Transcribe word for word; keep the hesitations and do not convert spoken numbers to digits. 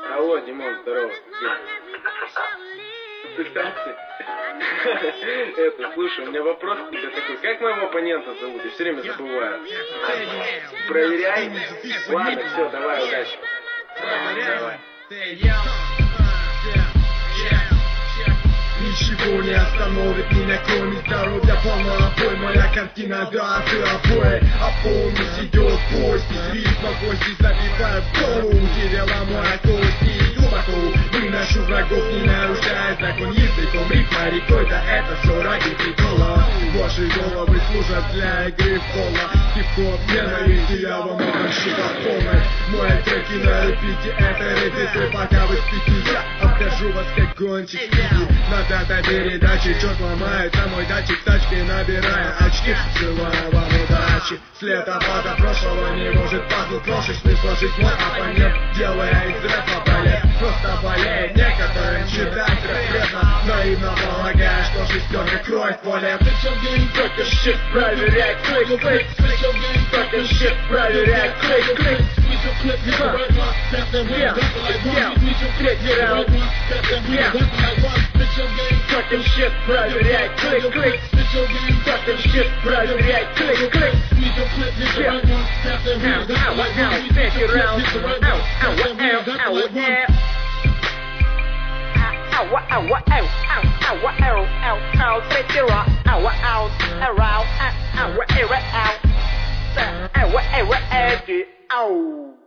Алло, Димон, здорово. Ты Это, слушай, у меня вопрос к тебе такой. Как моего оппонента зовут? Я все время забываю. Проверяй. Ладно, все, давай, удачи. Давай. Ничего не остановит меня, кроме здоровья. Полна обой, моя картина, да, ты обои. А полностью идет поезд, из ритма гости забивают голову. Деревла моя кости глубоко выношу врагов, не нарушая закон языком. Рифма рекой, да это все ради прикола. Ваши головы служат для игры в поло. Хип-хоп ненависти, я вам отношу по полной. Мои треки на репите, это репиты, пока вы спите. Я обхожу вас как гонщик спиди. Надо до передачи, черт ломается мой датчик, тачкой набирая очки, желаю вам удачи. След опада прошлого не может пазл крошечный сложить мой оппонент, делая из рэпа балет. Просто болеет некоторым читать рэп, наивно полагая, что шестерка кроет поле. Только щит проверяй, клик, клик, только щит проверяй, клик, клик. Третий раунд. Fucking shit, проверяй, клик, клик. Fucking shit, проверяй, клик, клик. Yeah. Ow, ow, ow, tretий раунд. Ow, ow, ow, ow, ow. Ow, ow, ow, ow, ow, ow, ow, ow, tretий раунд. Ow, ow, around, ow, ow, ow, ow, ow, ow, ow, ow.